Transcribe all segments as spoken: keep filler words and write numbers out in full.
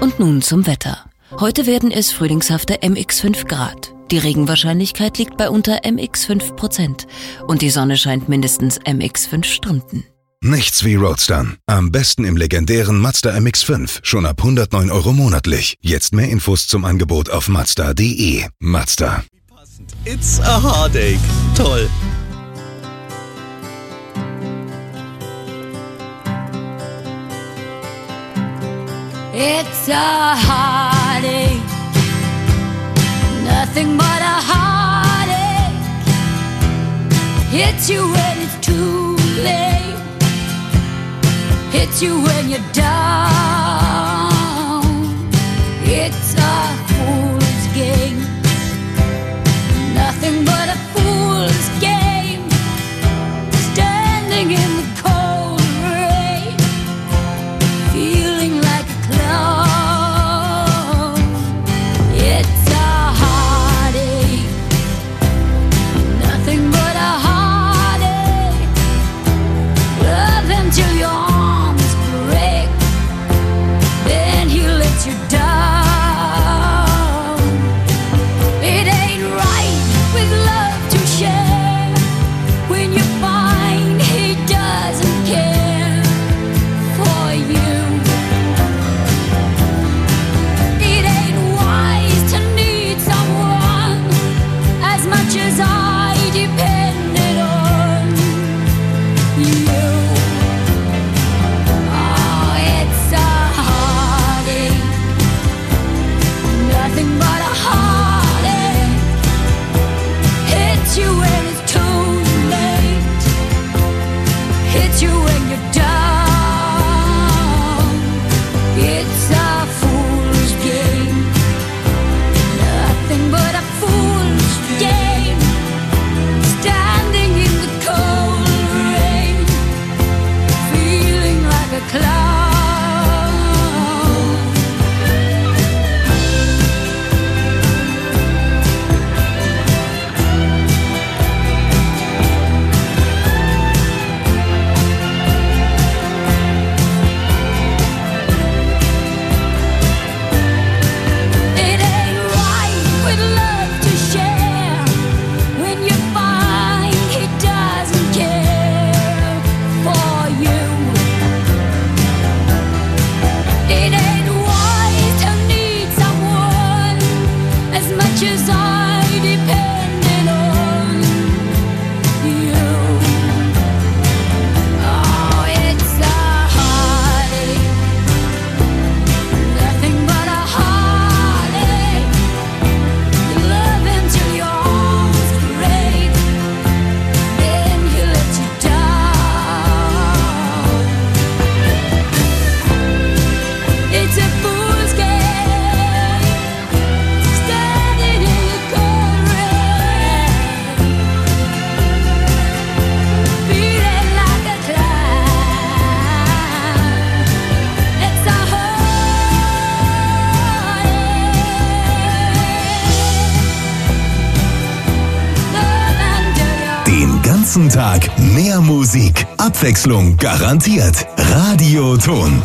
Und nun zum Wetter. Heute werden es frühlingshafte M X fünf Grad. Die Regenwahrscheinlichkeit liegt bei unter M X fünf Prozent. Und die Sonne scheint mindestens M X fünf Stunden. Nichts wie Roadstern. Am besten im legendären Mazda M X fünf. Schon ab hundertneun Euro monatlich. Jetzt mehr Infos zum Angebot auf mazda punkt de. Mazda. It's a heartache. Toll. It's a heartache, nothing but a heartache. Hits you when it's too late, hits you when you're down. It's a fool's game, nothing but a fool's game. Standing in the cold rain, feeling like a clown. It's a heartache, nothing but a heartache. Love him till your arms break, then he lets you down. It ain't right with love to share when you find he doesn't care for you. It ain't wise to need someone as much as I depended on you. Oh, it's a heartache, nothing but a heartache. Hits you when it's too late, hits you when you're down. It's a fool's game, nothing but a fool's game. Standing in the cold rain, feeling like a clown. It ain't right with love to share when you find he doesn't care for you. It ain't wise to need someone as much as I depended on you. Oh, it's a heartache, nothing but a heartache. You love him till your arms break, then he lets you down. It's a fool's game, standing in the cold rain, feeling like a clown. It's a heartache. Den ganzen Tag mehr Musik. Abwechslung garantiert. Radioton.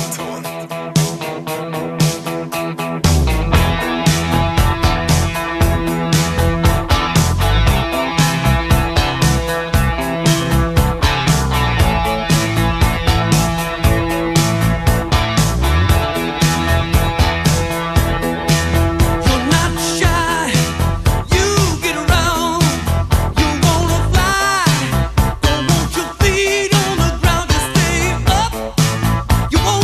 You're not shy, you get around, you wanna fly, don't want your feet on the ground to stay up, you wanna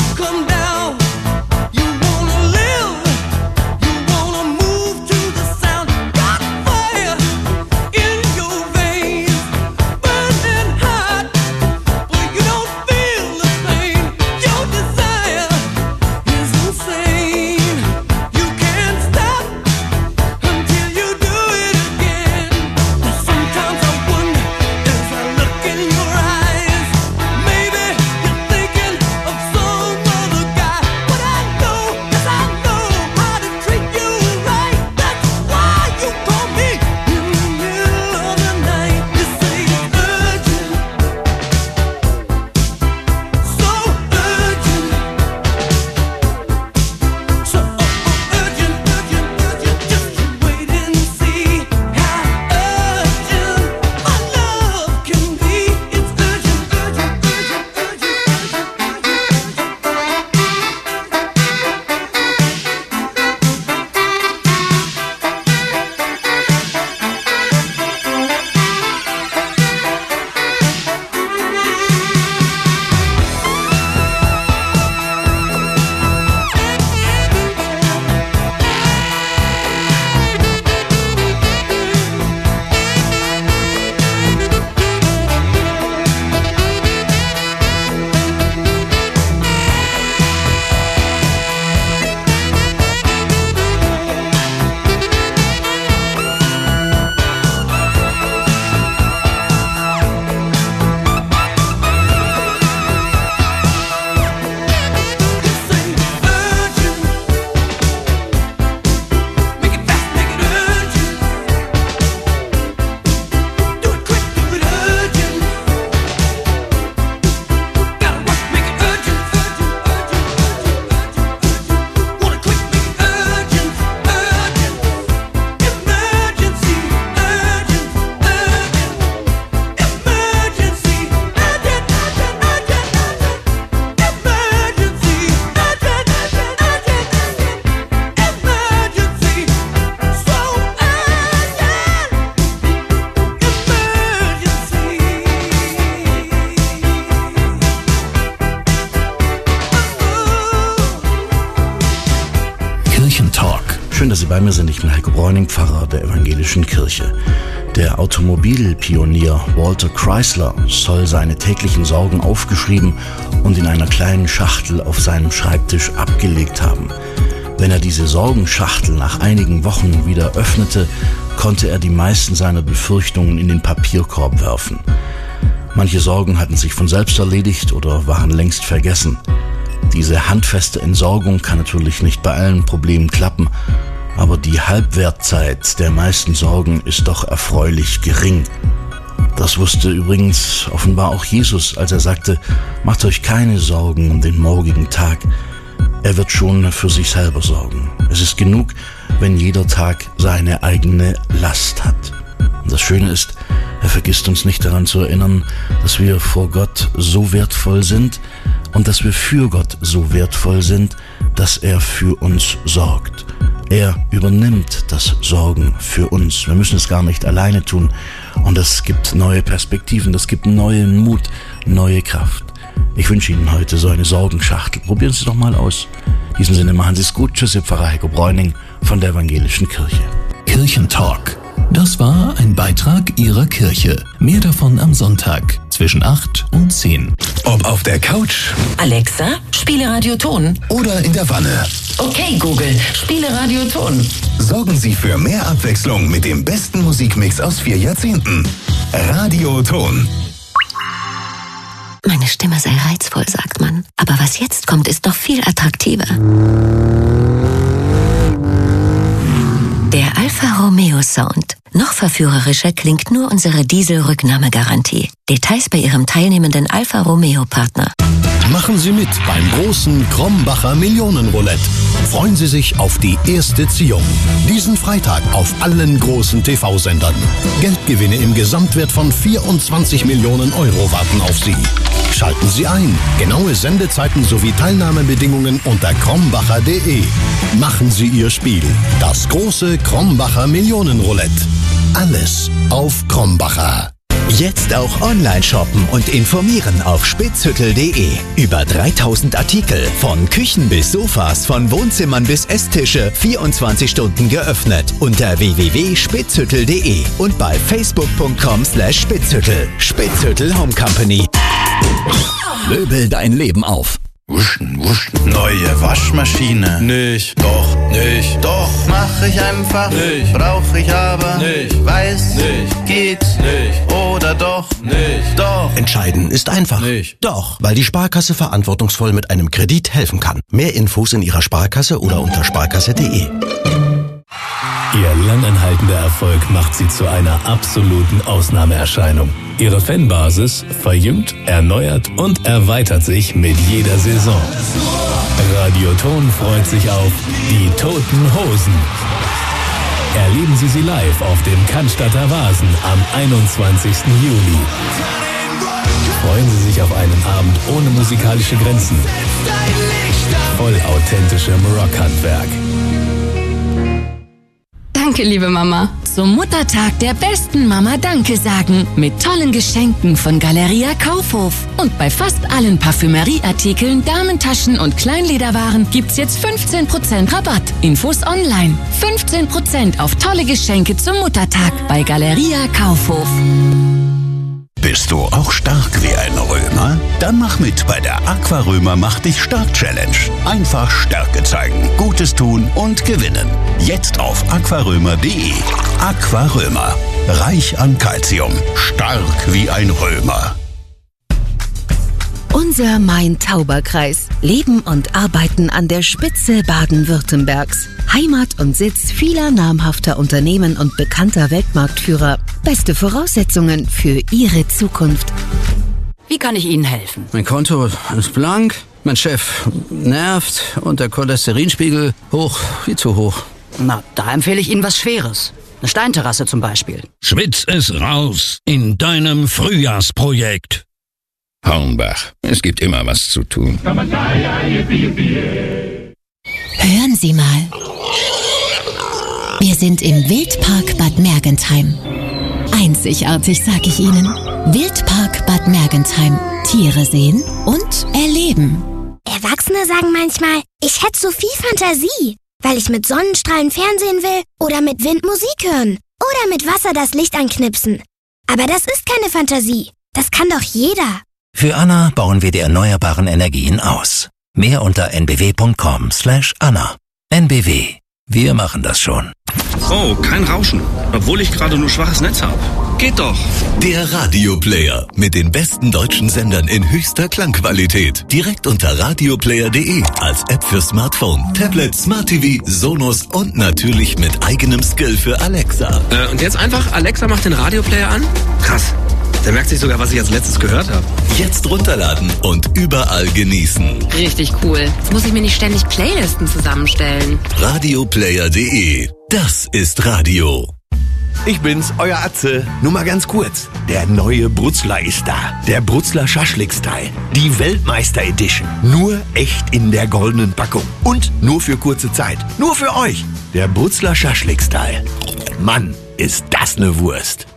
Schön, dass Sie bei mir sind. Ich bin Heiko Bräuning, Pfarrer der Evangelischen Kirche. Der Automobilpionier Walter Chrysler soll seine täglichen Sorgen aufgeschrieben und in einer kleinen Schachtel auf seinem Schreibtisch abgelegt haben. Wenn er diese Sorgenschachtel nach einigen Wochen wieder öffnete, konnte er die meisten seiner Befürchtungen in den Papierkorb werfen. Manche Sorgen hatten sich von selbst erledigt oder waren längst vergessen. Diese handfeste Entsorgung kann natürlich nicht bei allen Problemen klappen, aber die Halbwertzeit der meisten Sorgen ist doch erfreulich gering. Das wusste übrigens offenbar auch Jesus, als er sagte, macht euch keine Sorgen um den morgigen Tag. Er wird schon für sich selber sorgen. Es ist genug, wenn jeder Tag seine eigene Last hat. Und das Schöne ist, er vergisst uns nicht daran zu erinnern, dass wir vor Gott so wertvoll sind und dass wir für Gott so wertvoll sind, dass er für uns sorgt. Er übernimmt das Sorgen für uns. Wir müssen es gar nicht alleine tun. Und das gibt neue Perspektiven, das gibt neuen Mut, neue Kraft. Ich wünsche Ihnen heute so eine Sorgenschachtel. Probieren Sie es doch mal aus. In diesem Sinne machen Sie es gut. Tschüss, Ihr Pfarrer Heiko Bräuning von der Evangelischen Kirche. Kirchentalk. Das war ein Beitrag Ihrer Kirche. Mehr davon am Sonntag zwischen acht und zehn. Ob auf der Couch Alexa, spiele Radioton. oder in der Wanne. Okay, Google, spiele Radioton. Sorgen Sie für mehr Abwechslung mit dem besten Musikmix aus vier Jahrzehnten. Radioton. Meine Stimme sei reizvoll, sagt man. Aber was jetzt kommt, ist noch viel attraktiver. Der Alfa Romeo Sound. Noch verführerischer klingt nur unsere Diesel-Rücknahmegarantie. Details bei Ihrem teilnehmenden Alfa Romeo-Partner. Machen Sie mit beim großen Krombacher Millionenroulette. Freuen Sie sich auf die erste Ziehung. Diesen Freitag auf allen großen T V-Sendern. Geldgewinne im Gesamtwert von vierundzwanzig Millionen Euro warten auf Sie. Schalten Sie ein. Genaue Sendezeiten sowie Teilnahmebedingungen unter krombacher punkt de. Machen Sie Ihr Spiel. Das große Krombacher Millionenroulette. Alles auf Krombacher. Jetzt auch online shoppen und informieren auf spitzhüttel punkt de. Über dreitausend Artikel, von Küchen bis Sofas, von Wohnzimmern bis Esstische, vierundzwanzig Stunden geöffnet. Unter w w w punkt spitzhüttel punkt de und bei facebook punkt com slash spitzhüttel. Spitzhüttel Home Company. Möbel dein Leben auf. Wuschen, wuschen. Neue Waschmaschine. Nicht. Doch. Nicht. Doch. Mach ich einfach. Nicht. Brauch ich aber. Nicht. Weiß. Nicht. Geht. Nicht. Oder doch. Nicht. Doch. Entscheiden ist einfach. Nicht. Doch, weil die Sparkasse verantwortungsvoll mit einem Kredit helfen kann. Mehr Infos in Ihrer Sparkasse oder unter sparkasse punkt de. Ihr langanhaltender Erfolg macht sie zu einer absoluten Ausnahmeerscheinung. Ihre Fanbasis verjüngt, erneuert und erweitert sich mit jeder Saison. Radioton freut sich auf die Toten Hosen. Erleben Sie sie live auf dem Cannstatter Vasen am einundzwanzigsten Juli. Freuen Sie sich auf einen Abend ohne musikalische Grenzen. Voll authentischem Rockhandwerk. Danke, liebe Mama. Zum Muttertag der besten Mama Danke sagen. Mit tollen Geschenken von Galeria Kaufhof. Und bei fast allen Parfümerieartikeln, Damentaschen und Kleinlederwaren gibt's jetzt fünfzehn Prozent Rabatt. Infos online. fünfzehn Prozent auf tolle Geschenke zum Muttertag bei Galeria Kaufhof. Bist du auch stark wie ein Römer? Dann mach mit bei der Aquarömer Mach dich stark Challenge. Einfach Stärke zeigen, Gutes tun und gewinnen. Jetzt auf aquarömer punkt de. Aquarömer. Reich an Calcium. Stark wie ein Römer. Unser Main-Tauber-Kreis. Leben und Arbeiten an der Spitze Baden-Württembergs. Heimat und Sitz vieler namhafter Unternehmen und bekannter Weltmarktführer. Beste Voraussetzungen für Ihre Zukunft. Wie kann ich Ihnen helfen? Mein Konto ist blank, mein Chef nervt und der Cholesterinspiegel hoch, viel zu hoch. Na, da empfehle ich Ihnen was Schweres. Eine Steinterrasse zum Beispiel. Schwitz es raus in deinem Frühjahrsprojekt. Hornbach, es gibt immer was zu tun. Hören Sie mal. Wir sind im Wildpark Bad Mergentheim. Einzigartig, sag ich Ihnen. Wildpark Bad Mergentheim. Tiere sehen und erleben. Erwachsene sagen manchmal, ich hätte so viel Fantasie. Weil ich mit Sonnenstrahlen fernsehen will oder mit Wind Musik hören oder mit Wasser das Licht anknipsen. Aber das ist keine Fantasie. Das kann doch jeder. Für Anna bauen wir die erneuerbaren Energien aus. Mehr unter n b w punkt com slash Anna. N B W. Wir machen das schon. Oh, kein Rauschen. Obwohl ich gerade nur schwaches Netz habe. Geht doch. Der Radioplayer mit den besten deutschen Sendern in höchster Klangqualität. Direkt unter radioplayer punkt de als App für Smartphone, Tablet, Smart T V, Sonos und natürlich mit eigenem Skill für Alexa. Äh, und jetzt einfach, Alexa macht den Radioplayer an? Krass. Der merkt sich sogar, was ich als letztes gehört habe. Jetzt runterladen und überall genießen. Richtig cool. Jetzt muss ich mir nicht ständig Playlisten zusammenstellen. radioplayer punkt de. Das ist Radio. Ich bin's, euer Atze. Nur mal ganz kurz. Der neue Brutzler ist da. Der Brutzler Schaschlik-Style. Die Weltmeister Edition. Nur echt in der goldenen Packung. Und nur für kurze Zeit. Nur für euch. Der Brutzler Schaschlik-Style. Mann, ist das ne Wurst.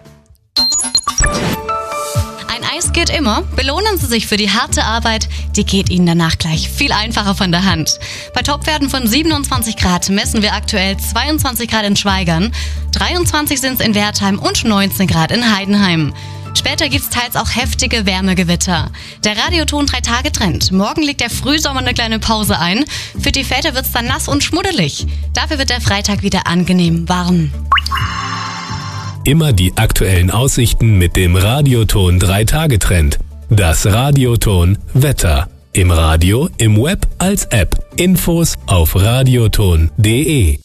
Ein Eis geht immer. Belohnen Sie sich für die harte Arbeit. Die geht Ihnen danach gleich viel einfacher von der Hand. Bei Topwerten von siebenundzwanzig Grad messen wir aktuell zweiundzwanzig Grad in Schweigern, dreiundzwanzig sind es in Wertheim und neunzehn Grad in Heidenheim. Später gibt's teils auch heftige Wärmegewitter. Der Radioton drei Tage Trend. Morgen legt der Frühsommer eine kleine Pause ein. Für die Väter wird's dann nass und schmuddelig. Dafür wird der Freitag wieder angenehm warm. Immer die aktuellen Aussichten mit dem Radioton drei Tage Trend. Das Radioton Wetter. Im Radio, im Web, als App. Infos auf radioton punkt de.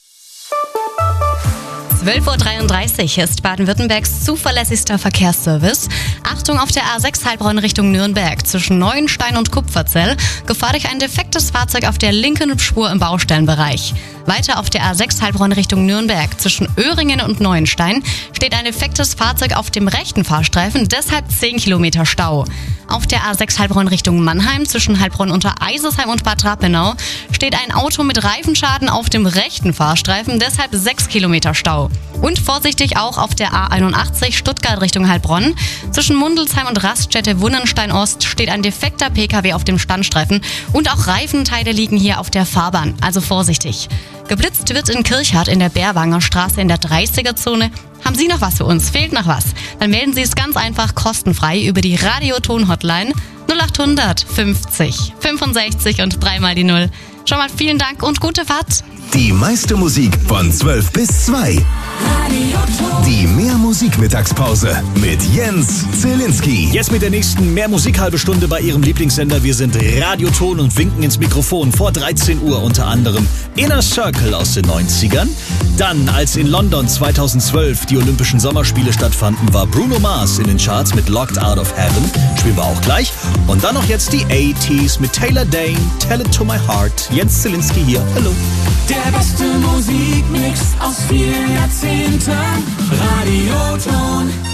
zwölf Uhr dreiunddreißig ist Baden-Württembergs zuverlässigster Verkehrsservice. Achtung auf der A sechs Heilbronn Richtung Nürnberg zwischen Neuenstein und Kupferzell. Gefahr durch ein defektes Fahrzeug auf der linken Spur im Baustellenbereich. Weiter auf der A sechs Heilbronn Richtung Nürnberg zwischen Öhringen und Neuenstein steht ein defektes Fahrzeug auf dem rechten Fahrstreifen, deshalb zehn Kilometer Stau. Auf der A sechs Heilbronn Richtung Mannheim zwischen Heilbronn unter Eisesheim und Bad Rappenau steht ein Auto mit Reifenschaden auf dem rechten Fahrstreifen, deshalb sechs Kilometer Stau. Und vorsichtig auch auf der A einundachtzig Stuttgart Richtung Heilbronn. Zwischen Mundelsheim und Raststätte Wunnenstein Ost steht ein defekter P K W auf dem Standstreifen und auch Reifenteile liegen hier auf der Fahrbahn, also vorsichtig. Geblitzt wird in Kirchhardt in der Bärwanger Straße in der dreißiger-Zone. Haben Sie noch was für uns? Fehlt noch was? Dann melden Sie es ganz einfach kostenfrei über die Radioton-Hotline null achthundert fünfzig fünfundsechzig und dreimal die Null. Schon mal vielen Dank und gute Fahrt. Die meiste Musik von zwölf bis zwei. Die Mehr-Musik-Mittagspause mit Jens Zielinski. Jetzt mit der nächsten Mehr-Musik-halbe Stunde bei Ihrem Lieblingssender. Wir sind Radioton und winken ins Mikrofon vor dreizehn Uhr unter anderem Inner Circle aus den neunzigern. Dann, als in London zweitausendzwölf die Olympischen Sommerspiele stattfanden, war Bruno Mars in den Charts mit Locked Out of Heaven. Spielen wir auch gleich. Und dann noch jetzt die achtziger mit Taylor Dane, Tell It To My Heart. Jens Zielinski hier. Hallo. Der beste Musikmix aus vielen Jahrzehnten. Radioton.